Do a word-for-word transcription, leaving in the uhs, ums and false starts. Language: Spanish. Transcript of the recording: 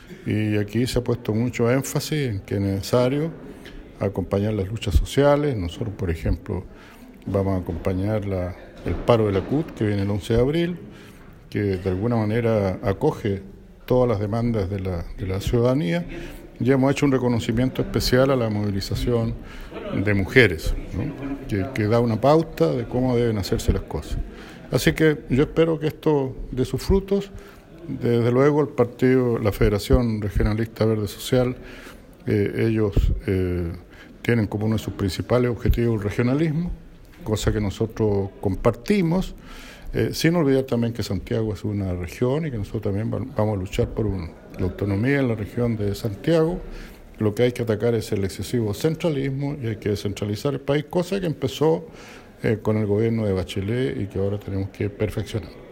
Y aquí se ha puesto mucho énfasis en que es necesario acompañar las luchas sociales. Nosotros, por ejemplo, vamos a acompañar la, el paro de la C U T, que viene el once de abril, que de alguna manera acoge todas las demandas de la, de la ciudadanía. Ya hemos hecho un reconocimiento especial a la movilización de mujeres, ¿no? que, que da una pauta de cómo deben hacerse las cosas. Así que yo espero que esto dé sus frutos. Desde luego el partido, la Federación Regionalista Verde Social, eh, ellos eh, tienen como uno de sus principales objetivos el regionalismo, cosa que nosotros compartimos, eh, sin olvidar también que Santiago es una región y que nosotros también vamos a luchar por un, la autonomía en la región de Santiago. Lo que hay que atacar es el excesivo centralismo y hay que descentralizar el país, cosa que empezó eh, con el gobierno de Bachelet y que ahora tenemos que perfeccionar.